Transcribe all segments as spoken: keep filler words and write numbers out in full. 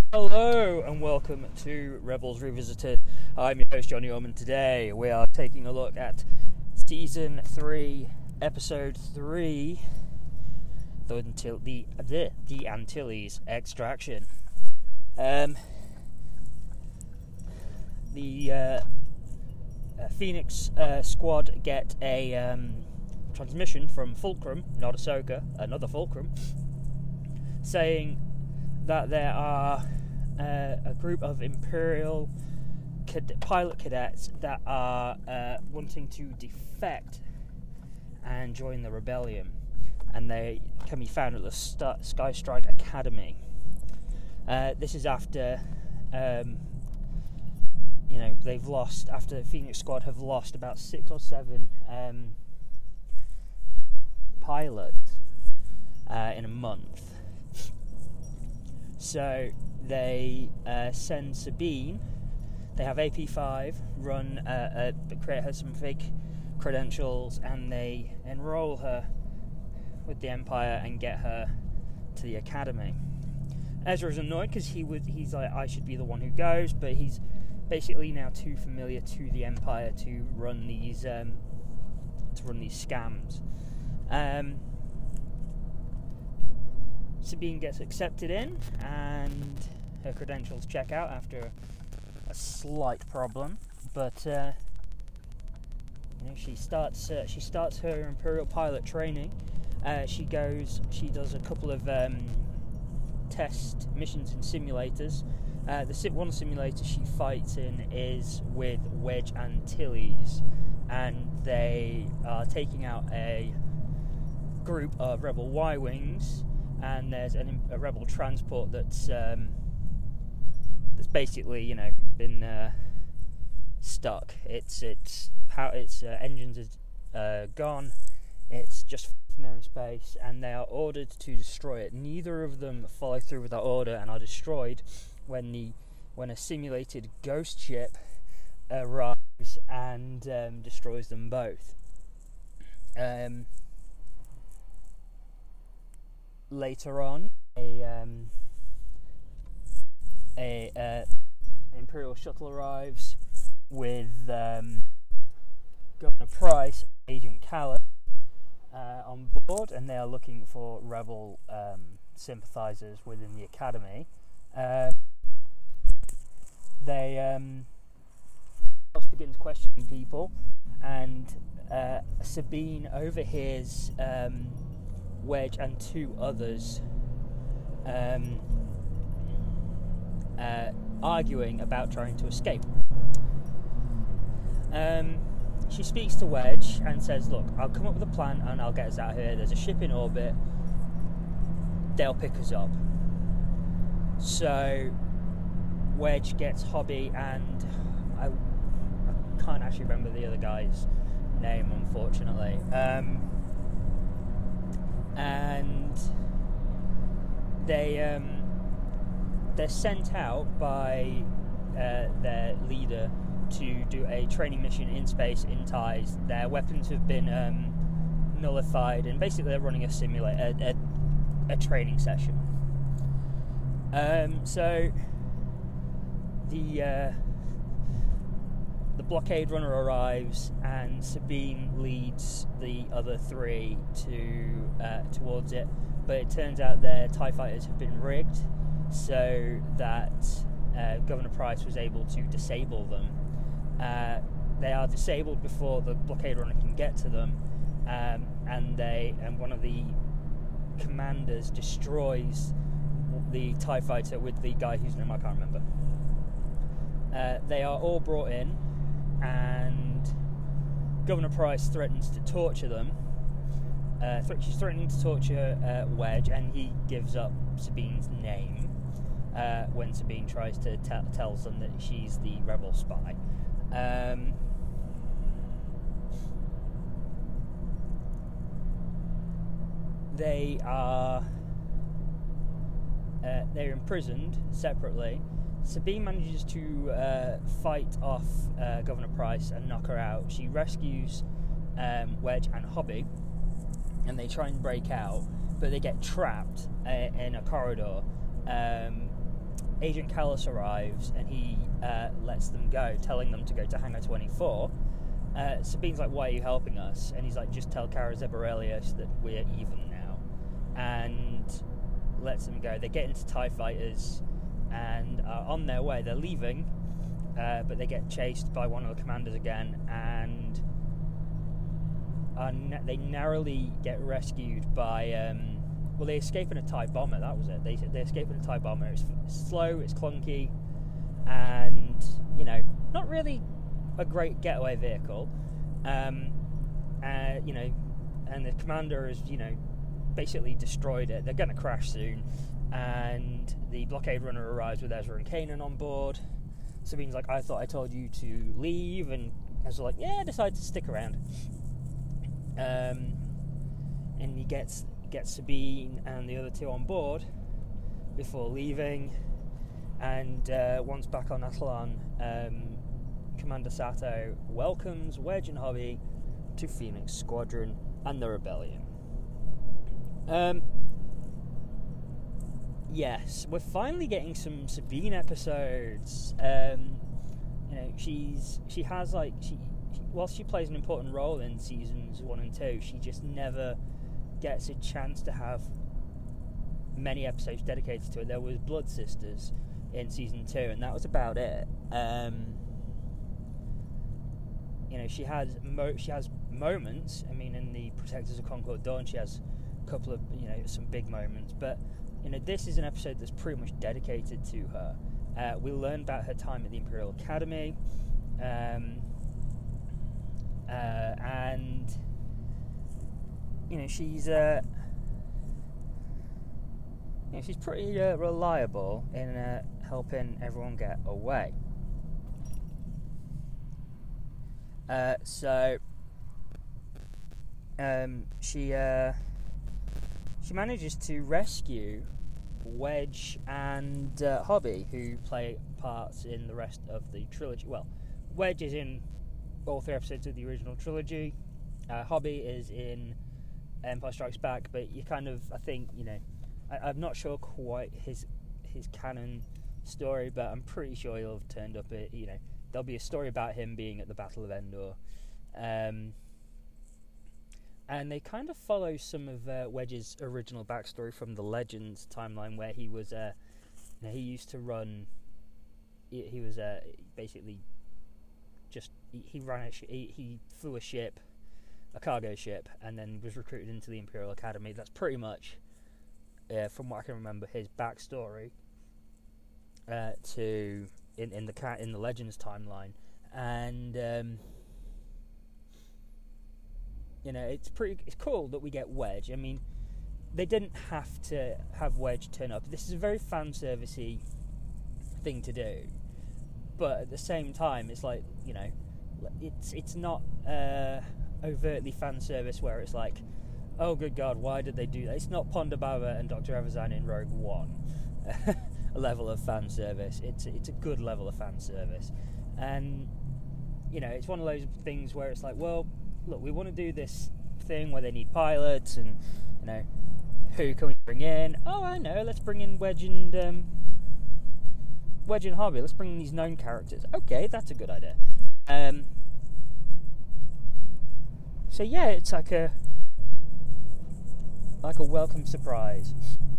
Hello and welcome to Rebels Revisited. I'm your host Johnny Orman. Today we are taking a look at Season three, Episode three, the, the, the, the Antilles Extraction. Um, the uh, uh, Phoenix uh, squad get a um, transmission from Fulcrum, not Ahsoka, another Fulcrum, saying that there are uh, a group of Imperial cad- pilot cadets that are uh, wanting to defect and join the rebellion, and they can be found at the St- Sky Strike Academy. Uh, this is after, um, you know, they've lost, after the Phoenix Squad have lost about six or seven um, pilots uh, in a month. So they uh, send Sabine. They have A P five run, uh, uh, create her some fake credentials, and they enroll her with the Empire and get her to the academy. Ezra's annoyed because he would. He's like, I should be the one who goes, but he's basically now too familiar to the Empire to run these um, to run these scams. Um, Sabine gets accepted in, and her credentials check out after a slight problem. But uh, you know, she starts uh, she starts her Imperial pilot training. Uh, she goes, she does a couple of um, test missions in simulators. Uh, the one simulator she fights in is with Wedge Antilles, and they are taking out a group of Rebel Y-wings. And there's an, a rebel transport that's um, that's basically, you know, been uh, stuck. Its its power, its uh, engines are uh, gone. It's just floating there in space, and they are ordered to destroy it. Neither of them follow through with that order and are destroyed when the when a simulated ghost ship arrives and um, destroys them both. Um, Later on, a um, a uh, Imperial shuttle arrives with um, Governor Price, Agent Kallus, uh, on board, and they are looking for rebel um, sympathizers within the academy. Uh, they um, begins questioning people, and uh, Sabine overhears Um, Wedge and two others um, uh, arguing about trying to escape. Um, she speaks to Wedge and says, look, I'll come up with a plan and I'll get us out of here. There's a ship in orbit. They'll pick us up. So Wedge gets Hobby, and I, I can't actually remember the other guy's name, unfortunately. Um, and they um, they're sent out by uh, their leader to do a training mission in space in ties. Their weapons have been um, nullified, and basically they're running a simulator, a, a, a training session. Um, so the uh, the blockade runner arrives, and Sabine leads the other three to uh, towards it. But it turns out their TIE fighters have been rigged, so that uh, Governor Price was able to disable them. Uh, they are disabled before the blockade runner can get to them, um, and they and one of the commanders destroys the TIE fighter with the guy whose name I can't remember. Uh, they are all brought in, and Governor Price threatens to torture them. Uh, th- she's threatening to torture uh, Wedge, and he gives up Sabine's name uh, when Sabine tries to t- tells them that she's the rebel spy. Um, they are uh, they're imprisoned separately. Sabine manages to uh, fight off uh, Governor Price and knock her out. She rescues um, Wedge and Hobby, and they try and break out, but they get trapped uh, in a corridor um, Agent Callus arrives and he uh, lets them go, telling them to go to Hangar twenty-four. Uh, Sabine's like, why are you helping us? And he's like, just tell Kara Zeb-Orrelios that we're even now. And lets them go. They get into TIE fighters and are on their way. They're leaving, uh, but they get chased by one of the commanders again, and are na- they narrowly get rescued by... Um, well, they escape in a TIE bomber, that was it. They, they escape in a TIE bomber. It's slow, it's clunky, and, you know, not really a great getaway vehicle. Um, uh, you know, and the commander has, you know, basically destroyed it. They're going to crash soon, and the blockade runner arrives with Ezra and Kanan on board. Sabine's like, I thought I told you to leave, and Ezra's like, yeah, I decided to stick around. Um, and he gets gets Sabine and the other two on board before leaving, and uh, once back on Atollon, um, Commander Sato welcomes Wedge and Hobby to Phoenix Squadron and the Rebellion. Um, yes, we're finally getting some Sabine episodes. Um, you know, she's she has like she, she whilst she plays an important role in seasons one and two, she just never gets a chance to have many episodes dedicated to it. There was Blood Sisters in season two, and that was about it. Um, you know, she has mo- she has moments. I mean, in the Protectors of Concord Dawn, she has a couple of, you know, some big moments. But, you know, this is an episode that's pretty much dedicated to her. Uh, we learn about her time at the Imperial Academy, um, uh, and you know, she's uh, you know, she's pretty uh, reliable in uh, helping everyone get away. Uh, so um, she uh, she manages to rescue Wedge and uh, Hobby, who play parts in the rest of the trilogy. Well, Wedge is in all three episodes of the original trilogy. Uh, Hobby is in Empire Strikes Back, but you kind of, I think, you know, I, I'm not sure quite his his canon story, but I'm pretty sure he'll have turned up at, you know, there'll be a story about him being at the Battle of Endor. Um, and they kind of follow some of uh, Wedge's original backstory from the Legends timeline, where he was, uh, you know, he used to run, he, he was uh, basically just, he, he ran a sh- he, he flew a ship, a cargo ship, and then was recruited into the Imperial Academy. That's pretty much, uh, from what I can remember, his backstory uh, to in in the ca- in the Legends timeline. And um, you know, it's pretty. It's cool that we get Wedge. I mean, they didn't have to have Wedge turn up. This is a very fan servicey thing to do, but at the same time, it's like, you know, it's it's not Uh, overtly fan service where it's like, oh good god, why did they do that? It's not Ponda Baba and Doctor Evazan in Rogue One a level of fan service. It's it's a good level of fan service, and you know, it's one of those things where it's like, well, look, we want to do this thing where they need pilots, and you know, who can we bring in? Oh, I know, let's bring in Wedge and um, Wedge and Hobby. Let's bring in these known characters. Okay, that's a good idea. Um, So yeah, it's like a like a welcome surprise.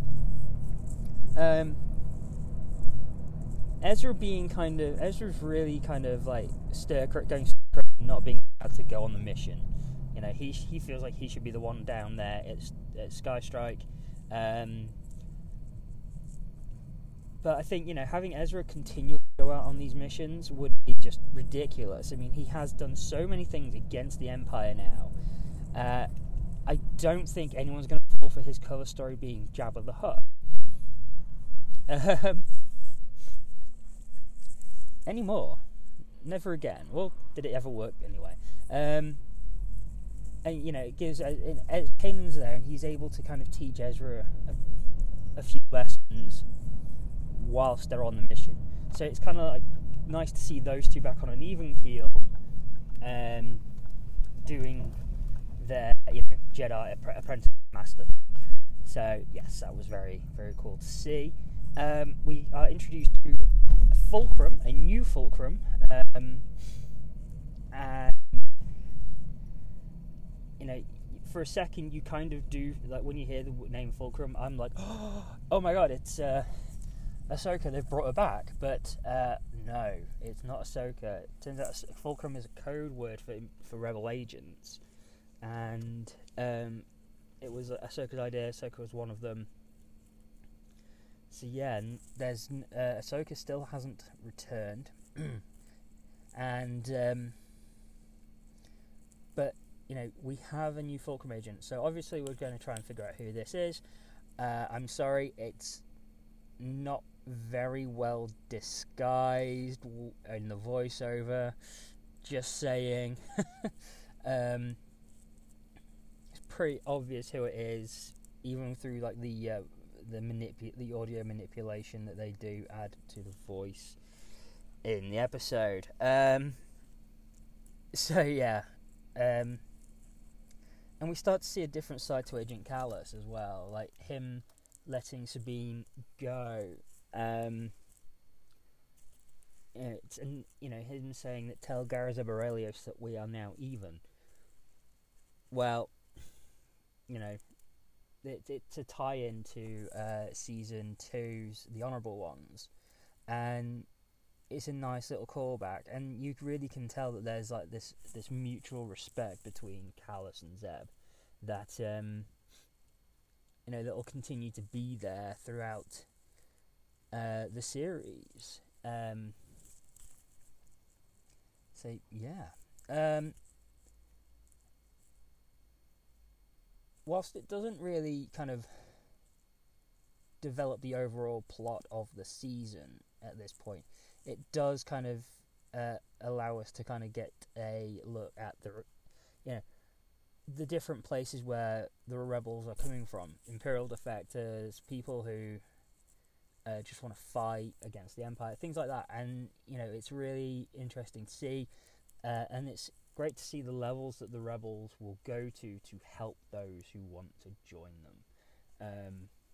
Um, Ezra being kind of Ezra's really kind of like stir going stir not being allowed to go on the mission. You know, he he feels like he should be the one down there at, at Sky Strike. Um, but I think, you know, having Ezra continue to go out on these missions would be just ridiculous. I mean, he has done so many things against the Empire now. Uh, I don't think anyone's going to fall for his cover story being Jabba the Hutt. Um, anymore. Never again. Well, did it ever work anyway? Um, and, you know, it gives... Uh, Kanan's there, and he's able to kind of teach Ezra a, a few lessons whilst they're on the mission. So it's kind of like nice to see those two back on an even keel, um, doing their, you know, Jedi apprentice master. So yes, that was very, very cool to see. um, we are introduced to Fulcrum, a new Fulcrum, um, and you know, for a second you kind of do, like when you hear the name Fulcrum, I'm like, oh my god, it's uh, Ahsoka, they've brought her back. But uh, no, it's not Ahsoka. It turns out Fulcrum is a code word for for rebel agents, and um, it was Ahsoka's idea. Ahsoka was one of them. So yeah, there's uh, Ahsoka still hasn't returned, and um, but you know, we have a new Fulcrum agent. So obviously we're going to try and figure out who this is. Uh, I'm sorry, it's not very well disguised in the voiceover. Just saying. um, it's pretty obvious who it is, even through like the uh, the manipu- the audio manipulation that they do add to the voice in the episode. Um, so yeah, um, and we start to see a different side to Agent Kallus as well, like him letting Sabine go. Um, it's and you know him saying that tell Garza Borelios that we are now even. Well, you know. It, it's a tie-in to uh, season two's The Honourable Ones, and it's a nice little callback, and you really can tell that there's like this this mutual respect between Kallus and Zeb that um, you know that will continue to be there throughout uh, the series. Um, so yeah. Um, Whilst it doesn't really kind of develop the overall plot of the season at this point, it does kind of uh, allow us to kind of get a look at the, you know, the different places where the rebels are coming from. Imperial defectors, people who uh, just want to fight against the Empire, things like that. And you know, it's really interesting to see, uh, and it's great to see the levels that the rebels will go to to help those who want to join them. Um,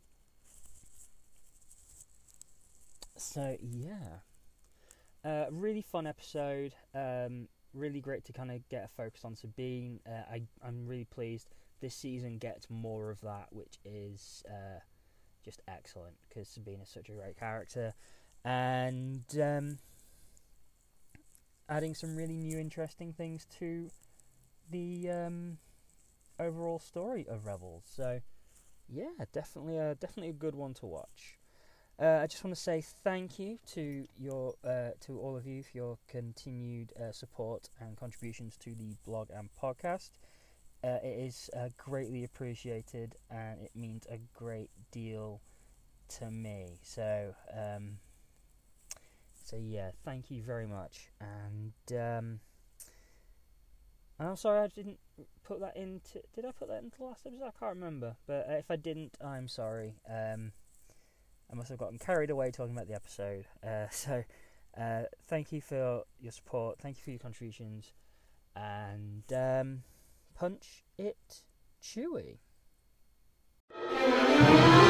so yeah, uh, really fun episode. Um, really great to kind of get a focus on Sabine. Uh, I I'm really pleased this season gets more of that, which is uh, just excellent because Sabine is such a great character, and um, adding some really new interesting things to the um, overall story of Rebels. So yeah, definitely a definitely a good one to watch. Uh, I just want to say thank you to your uh, to all of you for your continued uh, support and contributions to the blog and podcast. Uh, it is uh, greatly appreciated, and it means a great deal to me. So um, So yeah, thank you very much, and um, I'm sorry I didn't put that into. Did I put that into the last episode? I can't remember, but uh, if I didn't, I'm sorry. Um, I must have gotten carried away talking about the episode. Uh, so uh, thank you for your support. Thank you for your contributions, and um, punch it, Chewie.